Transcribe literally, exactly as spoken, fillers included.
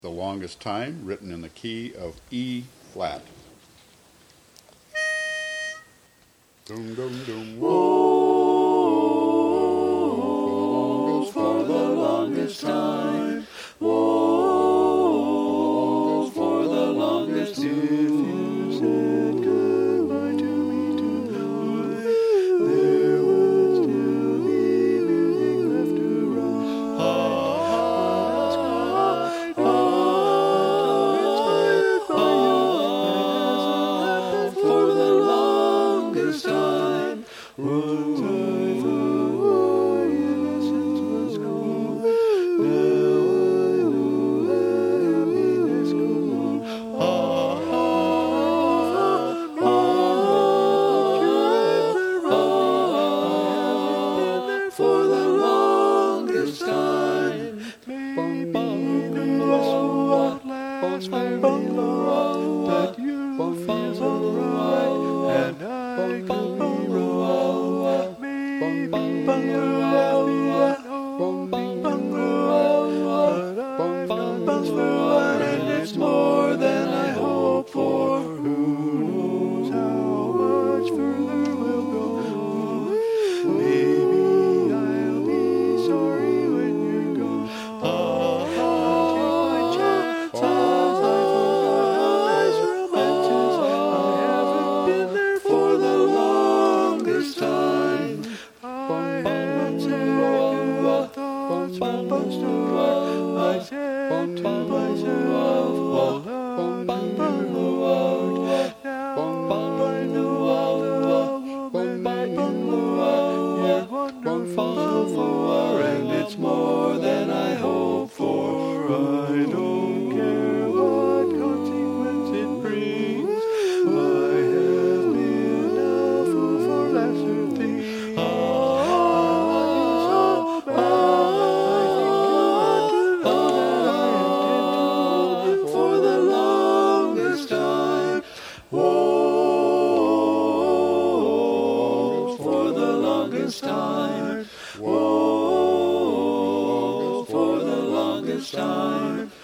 The Longest Time, written in the key of E flat. Dum, dum, dum, whoa, for the longest time, whoa, for the longest time. If you said goodbye to me tonight, there would still be music left to write. Ah, ah, ah, ah, for the longest time, was I for innocence was gone. Now I know that happiness goes on. Ah, ah, ah, ah, for the longest time. Maybe this will at last find that you feel so right, and I could be wrong. Maybe you're happy at home, but I've got one, and it's more than I hope for. Who knows how much further we'll go? Maybe I'll be sorry when you're gone. Ah, I'll take my chances. I forgot how nice romance is. I haven't been there for the longest time. I haven't said what thoughts were supposed to write. I said to myself, well, love by the world. Now I know all the woman by the world. You're wonderful so far, and it's more than I hope for. I don't care what consequence it brings. I have been a fool for lesser things. Ah, I want you so bad. I think you ought to know that I intend to hold for the longest time. Whoa, for the longest time. Whoa, for the longest time.